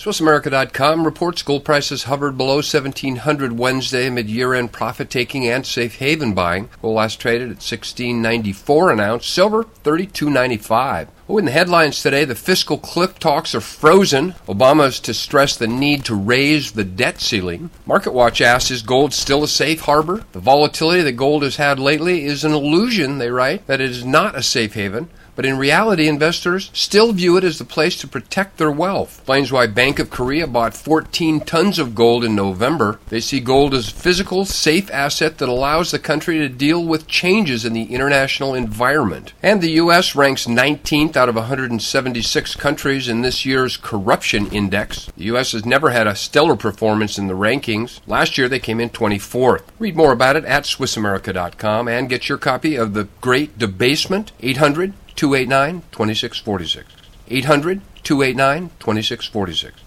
SwissAmerica.com reports gold prices hovered below $1,700 Wednesday amid year-end profit-taking and safe haven buying. Gold last traded at $1,694 an ounce. Silver, $32.95. In the headlines today, the fiscal cliff talks are frozen. Obama is to stress the need to raise the debt ceiling. MarketWatch asks, is gold still a safe harbor? The volatility that gold has had lately is an illusion, they write, that it is not a safe haven. But in reality, investors still view it as the place to protect their wealth. Explains why Bank of Korea bought 14 tons of gold in November. They see gold as a physical, safe asset that allows the country to deal with changes in the international environment. And the U.S. ranks 19th out of 176 countries in this year's corruption index. The U.S. has never had a stellar performance in the rankings. Last year, they came in 24th. Read more about it at SwissAmerica.com and get your copy of The Great Debasement, 800-289-2646. 800-289-2646.